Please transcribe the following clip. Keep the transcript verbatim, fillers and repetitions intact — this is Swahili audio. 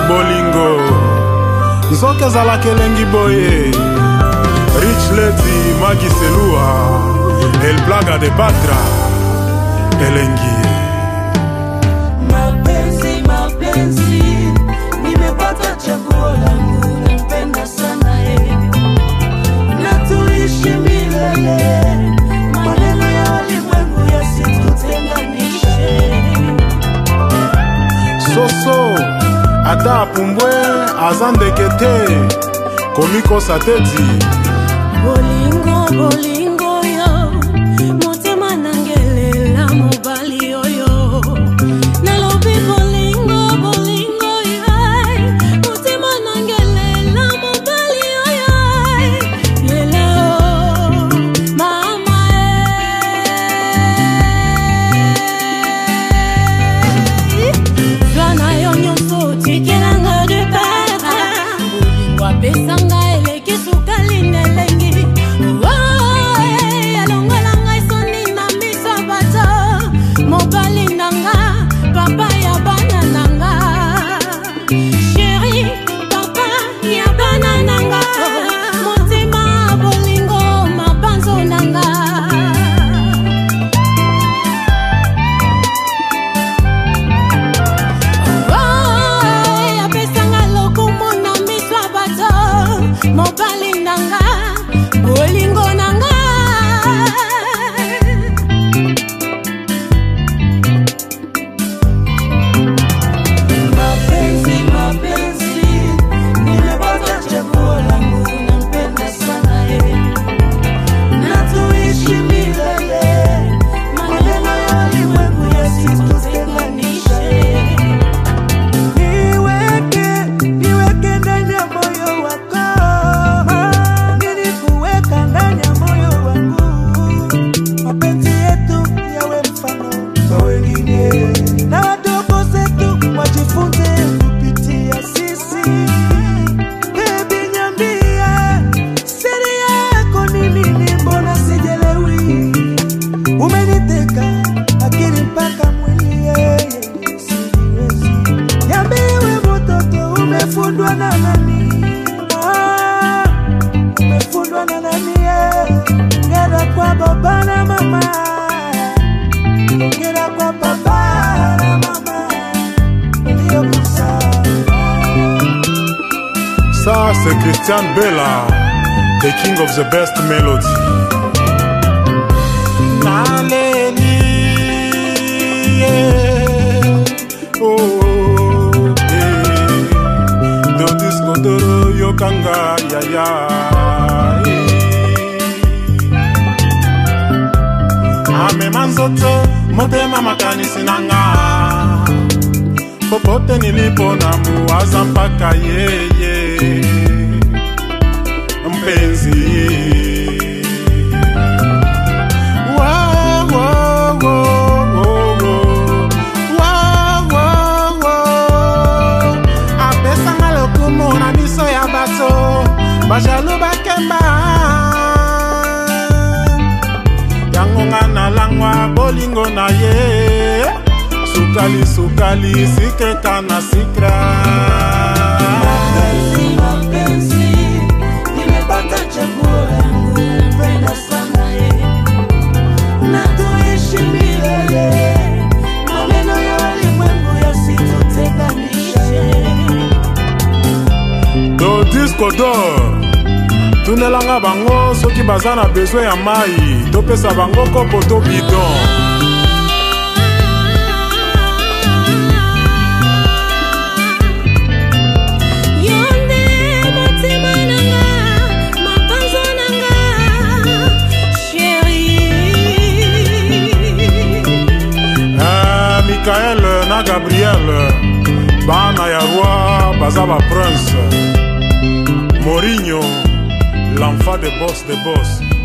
bolingo nzoke ezalaka elengi boye. Rich Lady Magiselua El Blaga de Batra elengi. Mapenzi mapenzi nimepata chaguo langu, nampenda sana yeye na tuishi milele, maneno ya ulimwengu yasitutenganishe. Soso ata apumbwe azandekete komiko sateti. Bolingo bolingo yo motema nangelela mobali oyo nalobi bolingo bolingo yo motema nangelela mobali oyo lela mama eh flana yo nyonso tikelanga de pera bolingo apesanga eleki sukali nelengi alongolanga isoni na miso bato mobali nanga papa ya bana nanga chéri papa ya bana nanga motema bolingo mabanzo nanga. Apesanga lokumu na miso bato mobali nanga bolingo nanga. Mapenzi mapenzi nimepata chaguo langu, nampenda sana yeye na tuishi milele, maneno ya ulimwengu yasitutenganishe. Niweke, niweke ndani ya moyo wako, nilikuweka ndani ya moyo wangu. Mapenzi yetu yawe mfano kwa wengine, na wadogo zetu wajifunze kupitia sisi. Baby niambie, siri yako ni nini? Mbona sijelewi? Umeniteka akili mpaka mwili, siwezi. Niambie we mtoto, umefundwa na nani? Ah, umefundwa na nani? Ngera kwa baba na mama, ngera kwa baba na mama, ndio kusema. Ça c'est Christian Bella, the king of the best melody. Naleli, yeah. Oh, yeah. Do disco doro yokanga ya ya. Ame manzoto motema makanisi nanga, popote nilipo na muwaza mpaka yeye mpenzi. Wow, wow, wow, wow, wow, wow, wow. Apesanga lokumu na miso ya bato bajalu bakemba yango nga na langwa bolingo na ye sukali sukali sikeka na sikra. Mapenzi mapenzi nimepata chaguo langu, nampenda sana yeye na tuishi milele, maneno ya ulimwengu yasitutenganishe. Do disco d'or tunelanga bango soki baza na besoin ya mai topesa bango kopo to bidon. Michael na Gabriel bana ya roi baza ba prince. Mourinho l'enfant de boss de boss.